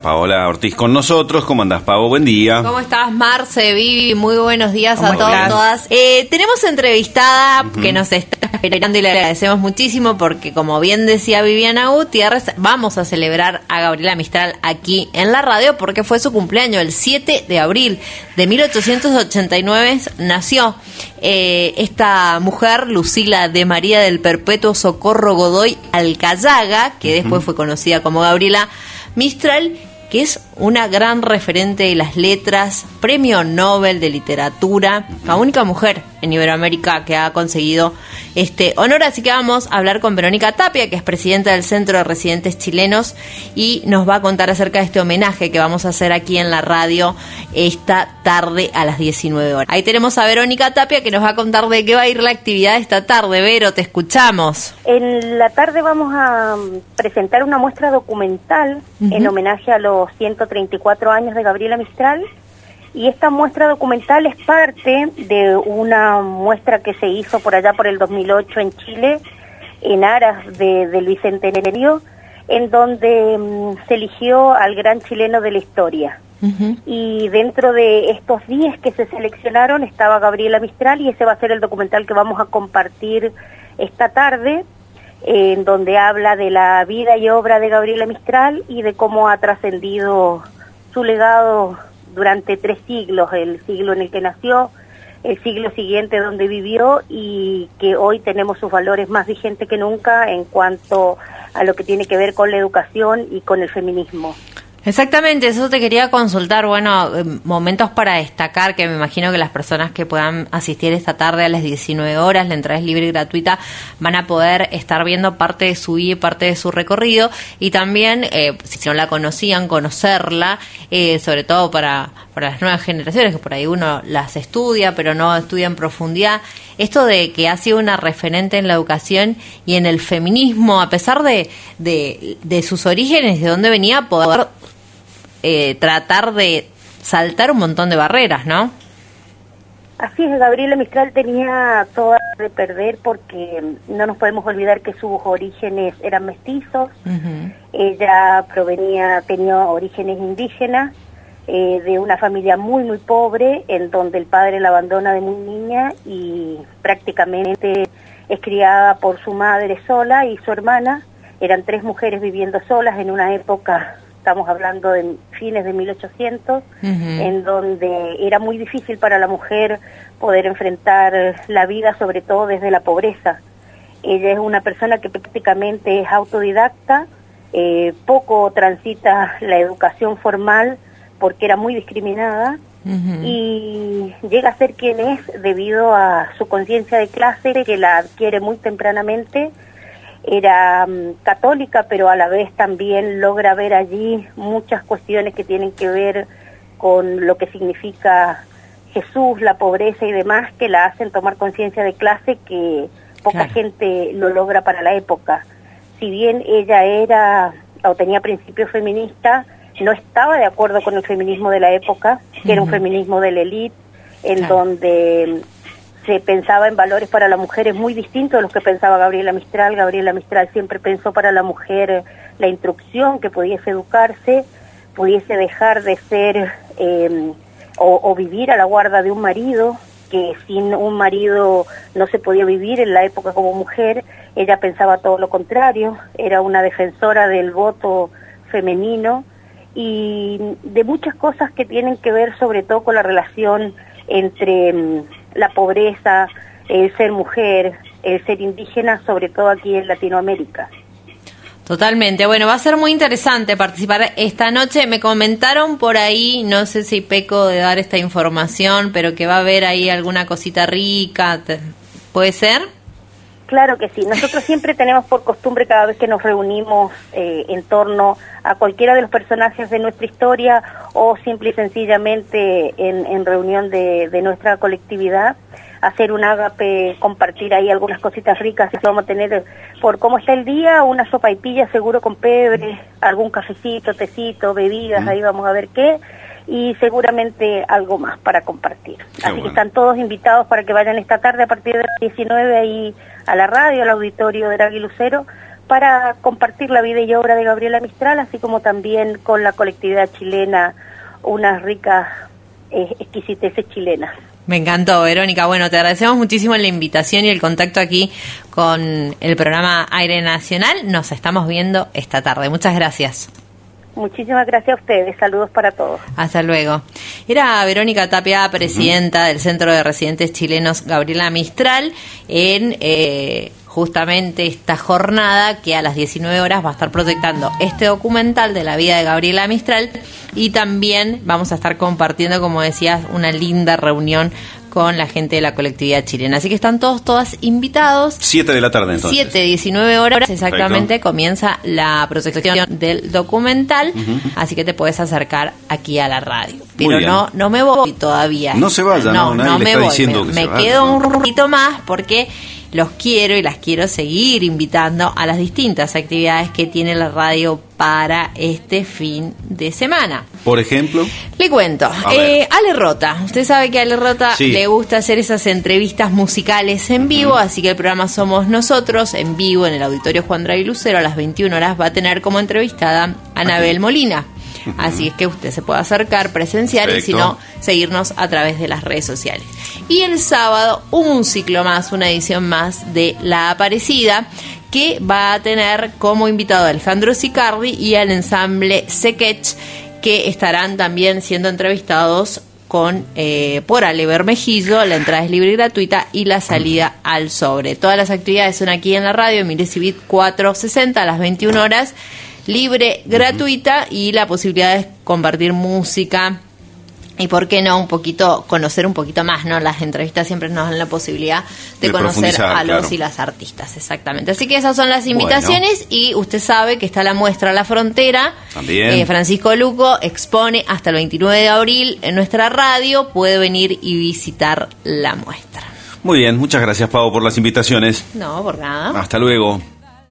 Paola Ortiz con nosotros. ¿Cómo andás, Pavo? Buen día. ¿Cómo estás, Marce, Vivi? Muy buenos días a todos y todas. Tenemos entrevistada que nos está esperando y le agradecemos muchísimo porque, como bien decía Viviana Gutiérrez, vamos a celebrar a Gabriela Mistral aquí en la radio porque fue su cumpleaños, el 7 de abril de 1889 nació esta mujer, Lucila de María del Perpetuo Socorro Godoy Alcayaga, que después fue conocida como Gabriela Mistral, que es una gran referente de las letras, premio Nobel de literatura, la única mujer en Iberoamérica que ha conseguido este honor. Así que vamos a hablar con Verónica Tapia, que es presidenta del Centro de Residentes Chilenos, y nos va a contar acerca de este homenaje que vamos a hacer aquí en la radio esta tarde a las 19 horas. Ahí tenemos a Verónica Tapia, que nos va a contar de qué va a ir la actividad esta tarde. Vero, te escuchamos. En la tarde vamos a presentar una muestra documental en homenaje a los 134 años de Gabriela Mistral. Y esta muestra documental es parte de una muestra que se hizo por allá por el 2008 en Chile, en aras del Bicentenario, en donde se eligió al gran chileno de la historia. Y dentro de estos 10 que se seleccionaron estaba Gabriela Mistral, y ese va a ser el documental que vamos a compartir esta tarde, en donde habla de la vida y obra de Gabriela Mistral y de cómo ha trascendido su legado durante 3 siglos, el siglo en el que nació, el siglo siguiente donde vivió, y que hoy tenemos sus valores más vigentes que nunca en cuanto a lo que tiene que ver con la educación y con el feminismo. Exactamente, eso te quería consultar. Bueno, momentos para destacar, que me imagino que las personas que puedan asistir esta tarde a las 19 horas, la entrada es libre y gratuita, van a poder estar viendo parte de su vida y parte de su recorrido, y también, si no la conocían, conocerla, sobre todo para las nuevas generaciones, que por ahí uno las estudia, pero no estudia en profundidad. Esto de que ha sido una referente en la educación y en el feminismo, a pesar de sus orígenes, de dónde venía, poder tratar de saltar un montón de barreras, ¿no? Así es, Gabriela Mistral tenía toda de perder porque no nos podemos olvidar que sus orígenes eran mestizos. Ella tenía orígenes indígenas, de una familia muy muy pobre, en donde el padre la abandona de muy niña y prácticamente es criada por su madre sola y su hermana. Eran 3 mujeres viviendo solas en una época, estamos hablando de fines de 1800, en donde era muy difícil para la mujer poder enfrentar la vida, sobre todo desde la pobreza. Ella es una persona que prácticamente es autodidacta, poco transita la educación formal porque era muy discriminada, y llega a ser quien es debido a su conciencia de clase, que la adquiere muy tempranamente. Era católica, pero a la vez también logra ver allí muchas cuestiones que tienen que ver con lo que significa Jesús, la pobreza y demás, que la hacen tomar conciencia de clase que poca gente lo logra para la época. Si bien ella era o tenía principios feministas, no estaba de acuerdo con el feminismo de la época, que era un feminismo de la élite, en donde se pensaba en valores para la mujer muy distintos de los que pensaba Gabriela Mistral. Gabriela Mistral siempre pensó para la mujer la instrucción, que pudiese educarse, pudiese dejar de ser o vivir a la guarda de un marido, que sin un marido no se podía vivir en la época como mujer. Ella pensaba todo lo contrario, era una defensora del voto femenino y de muchas cosas que tienen que ver sobre todo con la relación entre la pobreza, el ser mujer, el ser indígena, sobre todo aquí en Latinoamérica. Totalmente. Bueno, va a ser muy interesante participar esta noche. Me comentaron por ahí, no sé si peco de dar esta información, pero que va a haber ahí alguna cosita rica. ¿Puede ser? Claro que sí. Nosotros siempre tenemos por costumbre, cada vez que nos reunimos en torno a cualquiera de los personajes de nuestra historia o simple y sencillamente en reunión de nuestra colectividad, hacer un ágape, compartir ahí algunas cositas ricas. Y vamos a tener, por cómo está el día, una sopaipilla seguro con pebre, algún cafecito, tecito, bebidas, ahí vamos a ver qué, y seguramente algo más para compartir. Así que están todos invitados para que vayan esta tarde a partir de las 19 ahí a la radio, al auditorio de Draghi Lucero, para compartir la vida y obra de Gabriela Mistral, así como también con la colectividad chilena, unas ricas exquisiteces chilenas. Me encantó, Verónica. Bueno, te agradecemos muchísimo la invitación y el contacto aquí con el programa Aire Nacional. Nos estamos viendo esta tarde. Muchas gracias. Muchísimas gracias a ustedes. Saludos para todos. Hasta luego. Era Verónica Tapia, presidenta del Centro de Residentes Chilenos Gabriela Mistral, en justamente esta jornada que a las 19 horas va a estar proyectando este documental de la vida de Gabriela Mistral, y también vamos a estar compartiendo, como decías, una linda reunión con la gente de la colectividad chilena. Así que están todas invitados. 7 de la tarde entonces. 19 horas exactamente. Perfecto. Comienza la proyección del documental, así que te puedes acercar aquí a la radio. Pero no me voy todavía. No se vaya, no me voy. Me quedo un ratito más porque los quiero y las quiero seguir invitando a las distintas actividades que tiene la radio para este fin de semana. Por ejemplo, le cuento, Ale Rota, usted sabe que a Ale Rota le gusta hacer esas entrevistas musicales en vivo, así que el programa Somos Nosotros, en vivo en el Auditorio Juan Draghi Lucero a las 21 horas, va a tener como entrevistada a Anabel Molina. Así es que usted se puede acercar, presenciar. Perfecto. Y si no, seguirnos a través de las redes sociales. Y el sábado, un ciclo más, una edición más de La Aparecida, que va a tener como invitado a Alejandro Sicardi y al ensamble Sekech, que estarán también siendo entrevistados por Ale Bermejillo. La entrada es libre y gratuita y la salida al sobre. Todas las actividades son aquí en la radio, Emilio Civit 460 a las 21 horas. Libre, gratuita, y la posibilidad de compartir música y, por qué no, conocer un poquito más, ¿no? Las entrevistas siempre nos dan la posibilidad de conocer a los y las artistas, exactamente. Así que esas son las invitaciones, y usted sabe que está la muestra La Frontera. También. Francisco Luco expone hasta el 29 de abril en nuestra radio. Puede venir y visitar la muestra. Muy bien, muchas gracias, Pau, por las invitaciones. No, por nada. Hasta luego.